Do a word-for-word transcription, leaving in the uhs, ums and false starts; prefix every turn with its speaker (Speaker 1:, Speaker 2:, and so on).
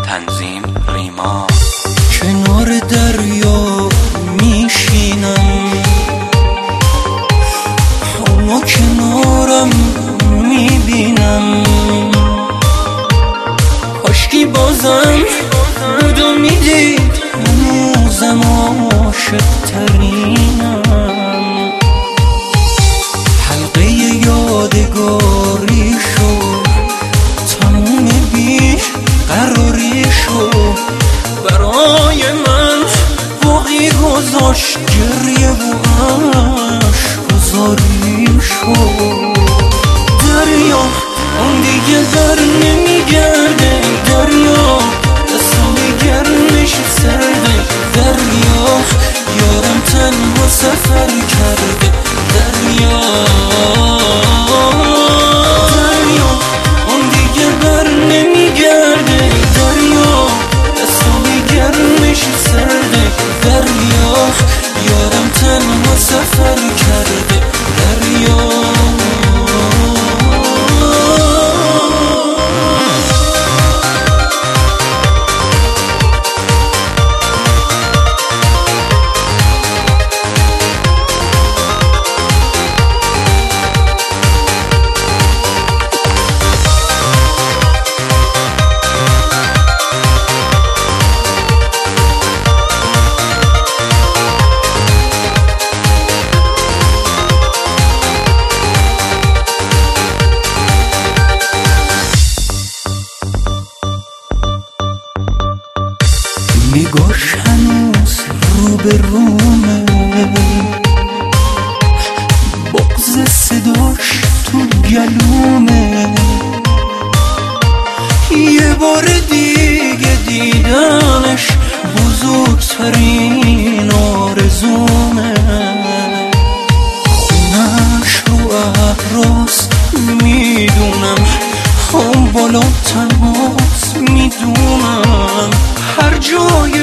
Speaker 1: تنظیم ریما.
Speaker 2: کنار دریا میشینم، اونو کنارم میبینم، کاشکی بازم بود و میدید هنوزم عاشق ترینم. حلقه یادگاری شو، تموم بی قراری شو، برای من باقی گذاشت گریه و عشق گذاری شو. دریا اون دیگه در نمیگرده، دریا دستای گرمش سرده، دریا یارم تنها سفر کرده، دریا دریا اون دیگه بر نمیگرده، دریا دستای گرمش سرده، دریا یارم تنها سفر کرده، دریا. نگاش هنوز رو به رومه، بغض صداش تو گلومه، یه بار دیگه دیدنش بزرگترین آرزومه. خونش رو احراز میدونم، هم بالا تماس میدونم، هر جای